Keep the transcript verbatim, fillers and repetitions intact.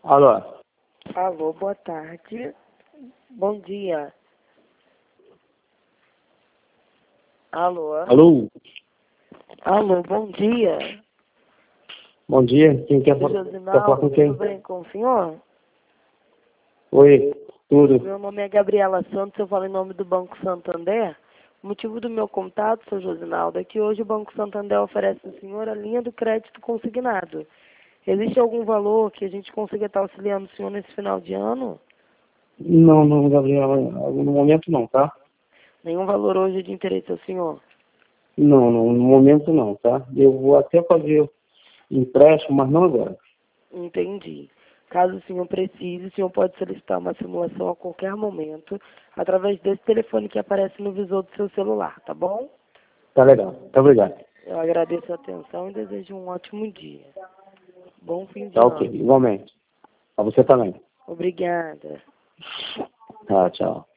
Alô? Alô, boa tarde. Bom dia. Alô? Alô? Alô, bom dia. Bom dia. Quem quer, Sou fa- quer falar Josinaldo, com quem? tudo bem com o senhor? Oi, tudo. Meu nome é Gabriela Santos, eu falo em nome do Banco Santander. O motivo do meu contato, seu Josinaldo, é que hoje o Banco Santander oferece ao senhor a linha do crédito consignado. Existe algum valor que a gente consiga estar auxiliando o senhor nesse final de ano? Não, não, Gabriela, no momento não, tá? Nenhum valor hoje de interesse ao senhor? Não, não, no momento não, tá? Eu vou até fazer empréstimo, mas não agora. Entendi. Caso o senhor precise, o senhor pode solicitar uma simulação a qualquer momento, através desse telefone que aparece no visor do seu celular, tá bom? Tá legal. Muito obrigado. Eu agradeço a atenção e desejo um ótimo dia. Bom fim de Tá ok, ano. igualmente. Pra você também. Obrigada. Tá, tchau.